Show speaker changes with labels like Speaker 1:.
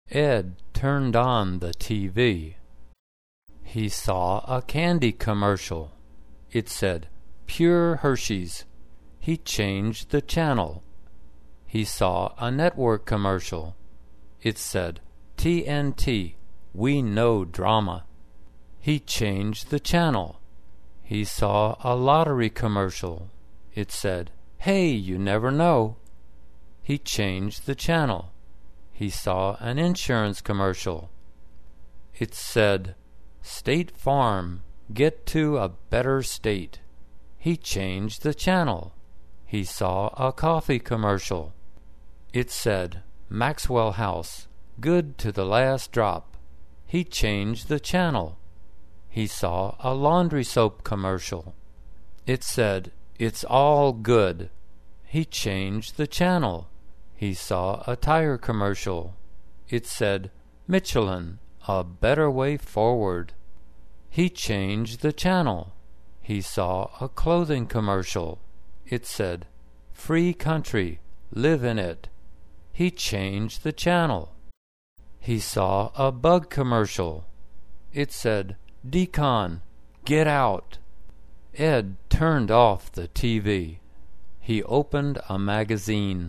Speaker 1: Ed turned on the TV. He saw a candy commercial. It said, "Pure Hershey's." He changed the channel. He saw a network commercial. It said, "TNT, we know drama." He changed the channel. He saw a lottery commercial. It said, "Hey, you never know." He changed the channel. He saw an insurance commercial. It said, "State Farm, get to a better state." He changed the channel. He saw a coffee commercial. It said, "Maxwell House, good to the last drop." He changed the channel. He saw a laundry soap commercial. It said, "It's all good." He changed the channel. He saw a tire commercial. It said, "Michelin, a better way forward." He changed the channel. He saw a clothing commercial. It said, "Free country, live in it." He changed the channel. He saw a bug commercial. It said, "Decon, get out." Ed turned off the TV. He opened a magazine.